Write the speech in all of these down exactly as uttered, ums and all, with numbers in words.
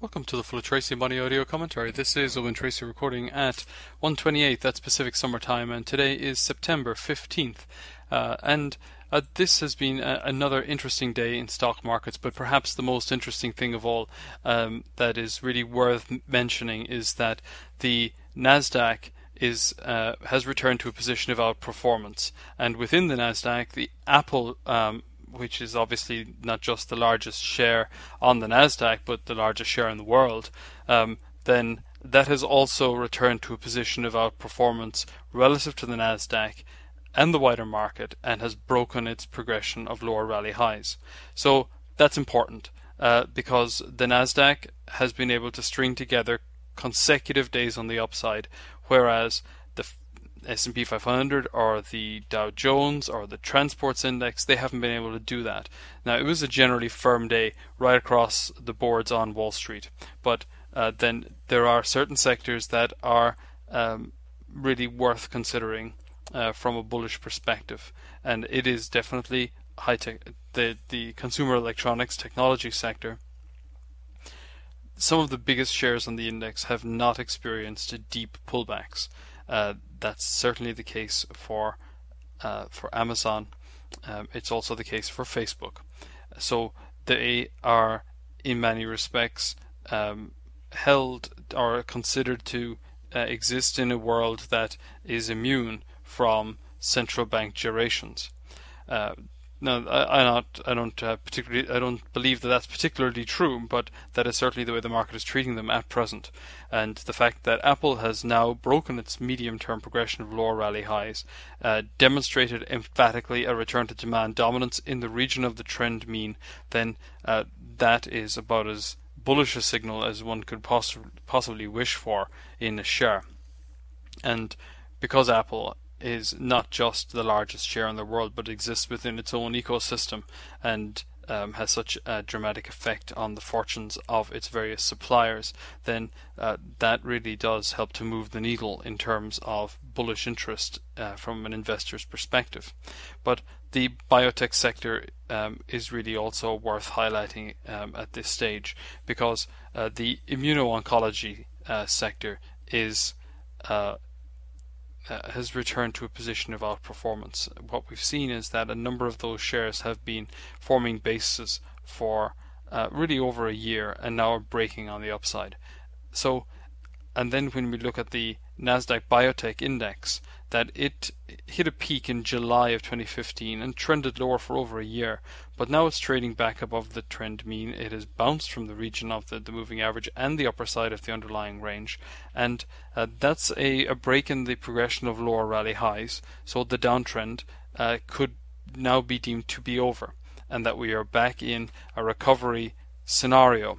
Welcome to the Full of Tracy Money Audio Commentary. This is Owen Tracy recording at one twenty-eight, that's Pacific Summer Time, and today is September fifteenth. Uh, and uh, this has been a, another interesting day in stock markets, but perhaps the most interesting thing of all um, that is really worth mentioning is that the Nasdaq is uh, has returned to a position of outperformance. And within the Nasdaq, the Apple um, which is obviously not just the largest share on the Nasdaq, but the largest share in the world, um, then that has also returned to a position of outperformance relative to the Nasdaq and the wider market, and has broken its progression of lower rally highs. So that's important uh, because the Nasdaq has been able to string together consecutive days on the upside, whereas the S and P five hundred or the Dow Jones or the Transports Index, they haven't been able to do that. Now, it was a generally firm day right across the boards on Wall Street, but uh, then there are certain sectors that are um, really worth considering uh, from a bullish perspective, and it is definitely high tech, the the consumer electronics technology sector. Some of the biggest shares on the index have not experienced deep pullbacks. Uh, that's certainly the case for uh, for Amazon. Um, it's also the case for Facebook. So they are, in many respects, um, held or considered to uh, exist in a world that is immune from central bank gyrations. Uh, Now, I, I not, I don't uh, particularly, I don't believe that that's particularly true, but that is certainly the way the market is treating them at present. And the fact that Apple has now broken its medium-term progression of lower rally highs, uh, demonstrated emphatically a return to demand dominance in the region of the trend mean, then uh, that is about as bullish a signal as one could poss- possibly wish for in a share. And because Apple is not just the largest share in the world, but exists within its own ecosystem and um, has such a dramatic effect on the fortunes of its various suppliers, then uh, that really does help to move the needle in terms of bullish interest uh, from an investor's perspective. But the biotech sector um, is really also worth highlighting um, at this stage, because uh, the immuno-oncology uh, sector is uh, Uh, has returned to a position of outperformance. What we've seen is that a number of those shares have been forming bases for uh, really over a year and now are breaking on the upside. So, and then when we look at the Nasdaq Biotech Index, that it hit a peak in July of twenty fifteen and trended lower for over a year, but now it's trading back above the trend mean. It has bounced from the region of the, the moving average and the upper side of the underlying range, and uh, that's a, a break in the progression of lower rally highs. So the downtrend uh, could now be deemed to be over, and that we are back in a recovery scenario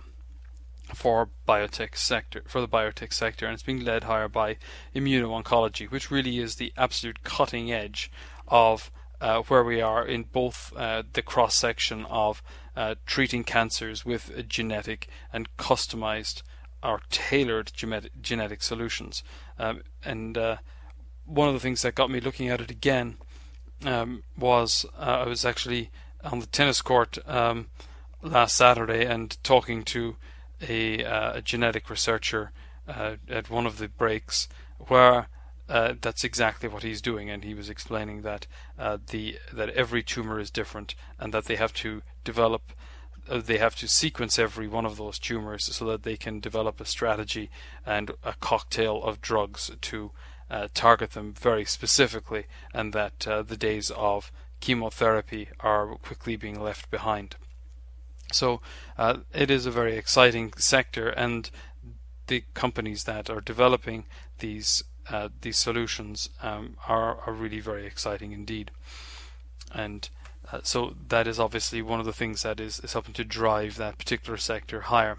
for biotech sector for the biotech sector, and it's being led higher by immuno-oncology, which really is the absolute cutting edge of uh, where we are in both uh, the cross section of uh, treating cancers with a genetic and customized or tailored genetic, genetic solutions. Um, and uh, one of the things that got me looking at it again um, was uh, I was actually on the tennis court um, last Saturday and talking to A, uh, a genetic researcher uh, at one of the breaks, where uh, that's exactly what he's doing, and he was explaining that uh, the that every tumor is different, and that they have to develop, uh, they have to sequence every one of those tumors so that they can develop a strategy and a cocktail of drugs to uh, target them very specifically, and that uh, the days of chemotherapy are quickly being left behind. So uh, it is a very exciting sector, and the companies that are developing these uh, these solutions um, are, are really very exciting indeed. And uh, so that is obviously one of the things that is, is helping to drive that particular sector higher.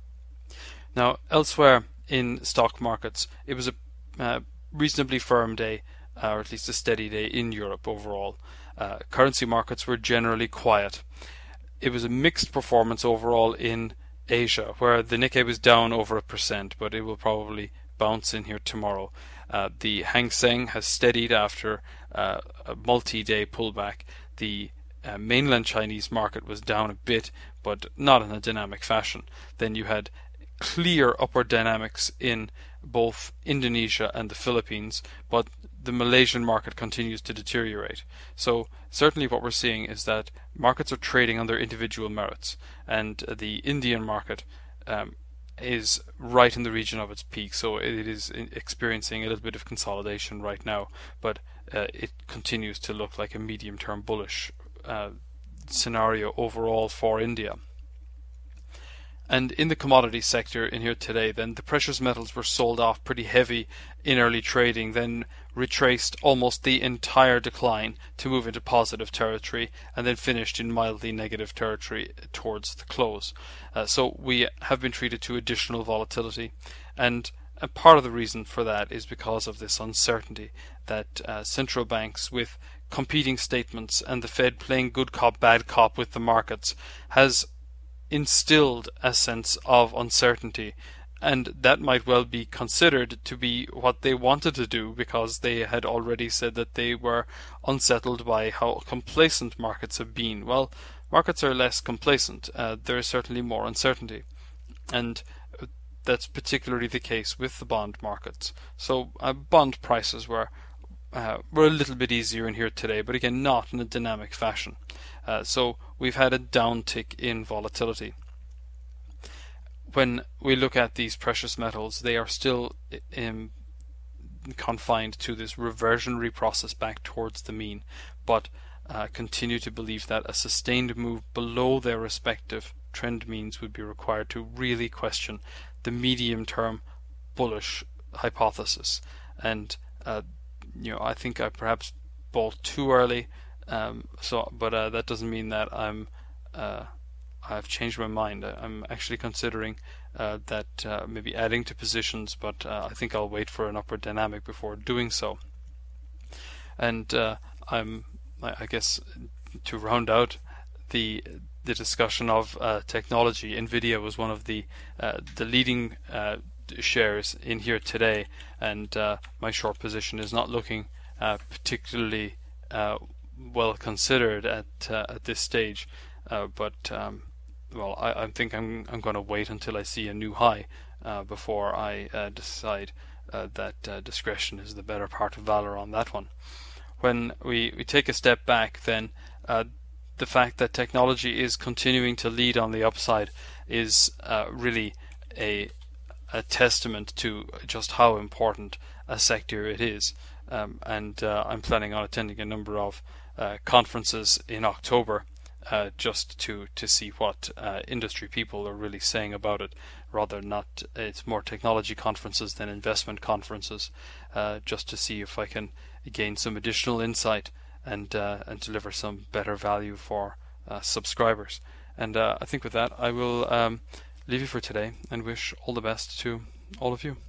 Now, elsewhere in stock markets, it was a uh, reasonably firm day, uh, or at least a steady day in Europe overall. Uh, currency markets were generally quiet. It was a mixed performance overall in Asia, where the Nikkei was down over a percent, but it will probably bounce in here tomorrow. Uh, the Hang Seng has steadied after uh, a multi-day pullback. The uh, mainland Chinese market was down a bit, but not in a dynamic fashion. Then you had clear upward dynamics in both Indonesia and the Philippines, but the Malaysian market continues to deteriorate. So certainly what we're seeing is that markets are trading on their individual merits, and the Indian market um, is right in the region of its peak, so it is experiencing a little bit of consolidation right now, but uh, it continues to look like a medium-term bullish uh, scenario overall for India. And in the commodity sector in here today, then the precious metals were sold off pretty heavy in early trading, then retraced almost the entire decline to move into positive territory, and then finished in mildly negative territory towards the close. Uh, so we have been treated to additional volatility, and a part of the reason for that is because of this uncertainty that uh, central banks, with competing statements and the Fed playing good cop, bad cop with the markets, has instilled a sense of uncertainty, and that might well be considered to be what they wanted to do, because they had already said that they were unsettled by how complacent markets have been. Well, markets are less complacent. Uh, there is certainly more uncertainty, and that's particularly the case with the bond markets. So uh, bond prices were Uh, we're a little bit easier in here today, but again not in a dynamic fashion. Uh, so we've had a downtick in volatility. When we look at these precious metals, they are still in, confined to this reversionary process back towards the mean, but uh, continue to believe that a sustained move below their respective trend means would be required to really question the medium-term bullish hypothesis. And uh, you know, I think I perhaps bought too early, um, so but uh, that doesn't mean that I'm uh, I've changed my mind. I'm actually considering uh, that uh, maybe adding to positions, but uh, I think I'll wait for an upward dynamic before doing so. And uh, I'm, I guess, to round out the the discussion of uh, technology, Nvidia was one of the uh, the leading Uh, shares in here today, and uh, my short position is not looking uh, particularly uh, well considered at uh, at this stage, uh, but um, well, I, I think I'm I'm going to wait until I see a new high uh, before I uh, decide uh, that uh, discretion is the better part of valor on that one. When we, we take a step back, then uh, the fact that technology is continuing to lead on the upside is uh, really a a testament to just how important a sector it is. Um, and uh, I'm planning on attending a number of uh, conferences in October uh, just to, to see what uh, industry people are really saying about it. Rather not, it's more technology conferences than investment conferences, uh, just to see if I can gain some additional insight and uh, and deliver some better value for uh, subscribers. And uh, I think with that I will um, leave you for today and wish all the best to all of you.